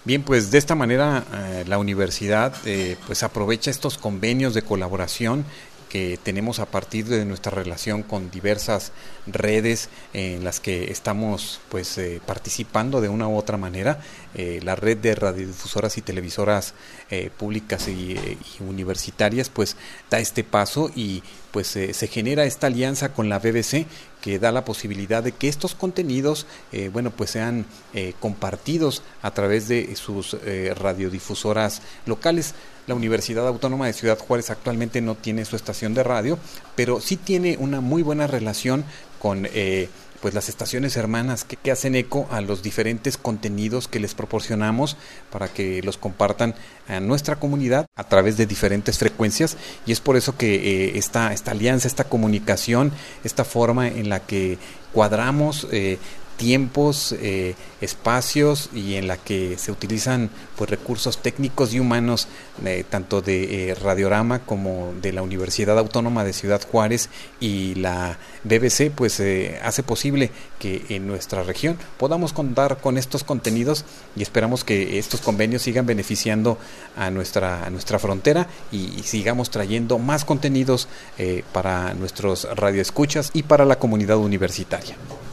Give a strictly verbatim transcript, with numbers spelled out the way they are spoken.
Bien, pues de esta manera eh, la universidad eh, pues aprovecha estos convenios de colaboración que tenemos a partir de nuestra relación con diversas redes en las que estamos pues eh, participando de una u otra manera. Eh, la red de radiodifusoras y televisoras eh, públicas y, eh, y universitarias pues da este paso y pues eh, se genera esta alianza con la B B C que da la posibilidad de que estos contenidos eh, bueno pues sean eh, compartidos a través de sus eh, radiodifusoras locales. La Universidad Autónoma de Ciudad Juárez actualmente no tiene su estación de radio, pero sí tiene una muy buena relación con eh, pues las estaciones hermanas que, que hacen eco a los diferentes contenidos que les proporcionamos para que los compartan a nuestra comunidad a través de diferentes frecuencias, y es por eso que eh, esta, esta alianza, esta comunicación, esta forma en la que cuadramos eh, tiempos, eh, espacios y en la que se utilizan pues recursos técnicos y humanos eh, tanto de eh, Radiorama como de la Universidad Autónoma de Ciudad Juárez y la B B C pues eh, hace posible que en nuestra región podamos contar con estos contenidos, y esperamos que estos convenios sigan beneficiando a nuestra, a nuestra frontera y, y sigamos trayendo más contenidos eh, para nuestros radioescuchas y para la comunidad universitaria.